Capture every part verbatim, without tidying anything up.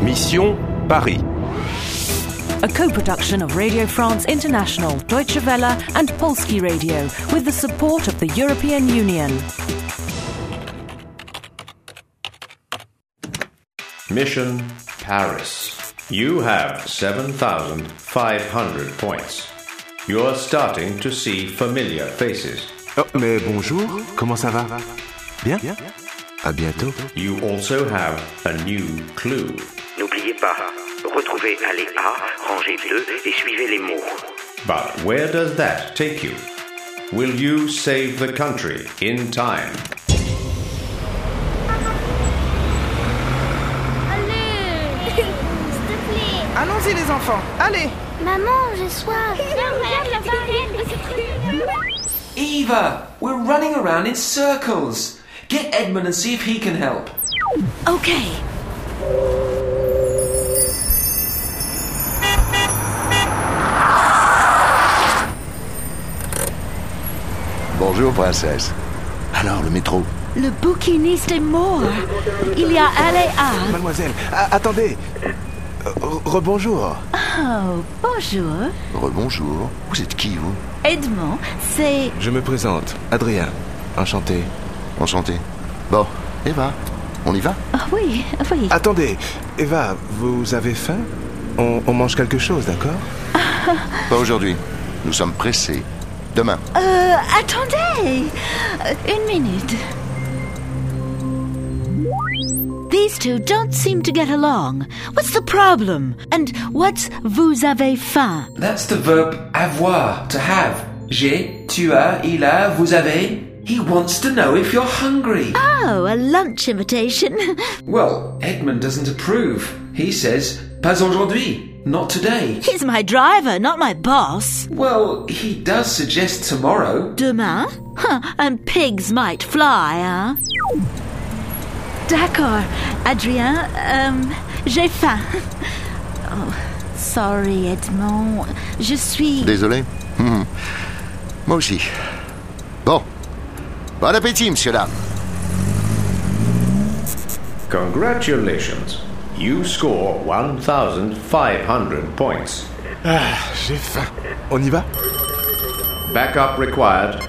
Mission Paris. A co-production of Radio France International, Deutsche Welle and Polski Radio with the support of the European Union. Mission Paris. You have seven thousand five hundred points. You're starting to see familiar faces. Oh, mais bonjour, comment ça va? Bien? À bientôt. You also have a new clue. N'oubliez pas, retrouvez allée A, rangée deux et suivez les mots. But where does that take you? Will you save the country in time? Allez, s'il te plaît. Allons-y les enfants, allez. Maman, j'ai soif. Regarde là-bas. Eva, we're running around in circles. Get Edmund and see if he can help. Okay. Bonjour, princesse. Alors, le métro? Le bouquiniste est mort. Il y a allée A. Mademoiselle, a- attendez. Euh, Rebonjour. Oh, bonjour. Rebonjour. Vous êtes qui, vous? Edmond, c'est... Je me présente, Adrien. Enchanté. Enchanté. Bon, Eva, on y va? Ah oui, oui. Attendez, Eva, vous avez faim? on, on mange quelque chose, d'accord? Pas aujourd'hui. Nous sommes pressés. Demain. Euh, attendez. Euh, Une minute. These two don't seem to get along. What's the problem? And what's vous avez faim? That's the verb avoir, to have. J'ai, tu as, il a, vous avez. He wants to know if you're hungry. Oh, a lunch invitation. Well, Edmund doesn't approve. He says, pas aujourd'hui, not today. He's my driver, not my boss. Well, he does suggest tomorrow. Demain? Huh, and pigs might fly, hein? D'accord, Adrien, euh, j'ai faim. Oh, sorry, Edmond. Je suis... Désolé. Hum. Moi aussi. Bon. Bon appétit, monsieur là. Congratulations. You score one thousand five hundred points. Ah, j'ai faim. On y va? Backup required.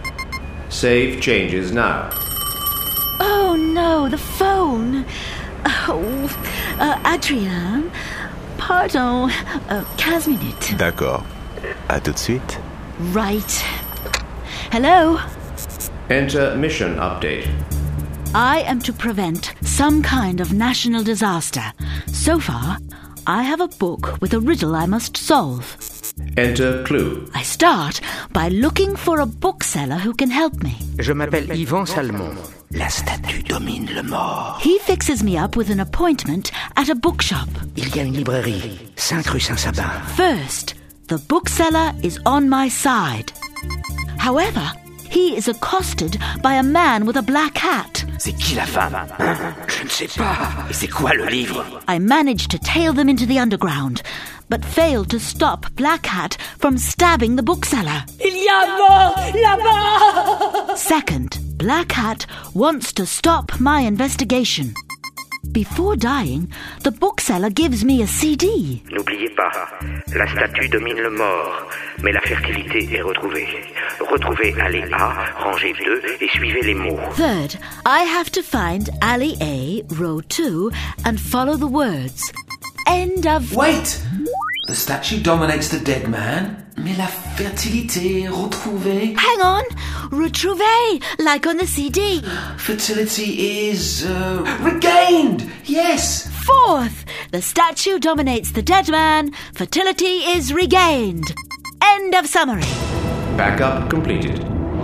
Save changes now. Oh no, the phone. Oh, uh, Adrien, pardon, uh, quinze minutes. D'accord. À tout de suite. Right. Hello? Enter mission update. I am to prevent some kind of national disaster. So far, I have a book with a riddle I must solve. Enter clue. I start by looking for a bookseller who can help me. Je m'appelle Yvan Salmon. La statue domine le mort. He fixes me up with an appointment at a bookshop. Il y a une librairie, cinq rue Saint-Sabin. First, the bookseller is on my side. However, he is accosted by a man with a black hat. C'est qui la femme? Hein? Je ne sais pas. Et c'est quoi le livre? I managed to tail them into the underground, but failed to stop Black Hat from stabbing the bookseller. Il y a mort là-bas! Second, Black Hat wants to stop my investigation. Before dying, the bookseller gives me a C D. N'oubliez pas, la statue domine le mort, mais la fertilité est retrouvée. Retrouvez allée A, rangée deux et suivez les mots. Third, I have to find alley A, row two, and follow the words. End of... Wait! The statue dominates the dead man, mais la fertilité est retrouvée. Hang on! Retrouvé, like on the C D. Fertility is uh, regained! Yes! Fourth, the statue dominates the dead man. Fertility is regained. End of summary. Backup completed.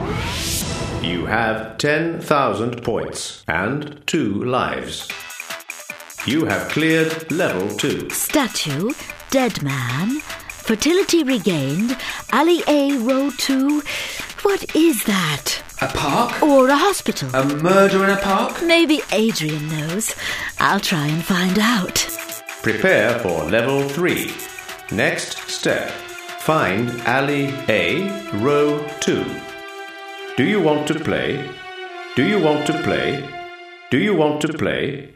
You have ten thousand points and two lives. You have cleared level two. Statue, dead man, fertility regained, alley A, row two. What is that? A park? Or a hospital? A murder in a park? Maybe Adrian knows. I'll try and find out. Prepare for level three. Next step. Find alley A, row two. Do you want to play? Do you want to play? Do you want to play?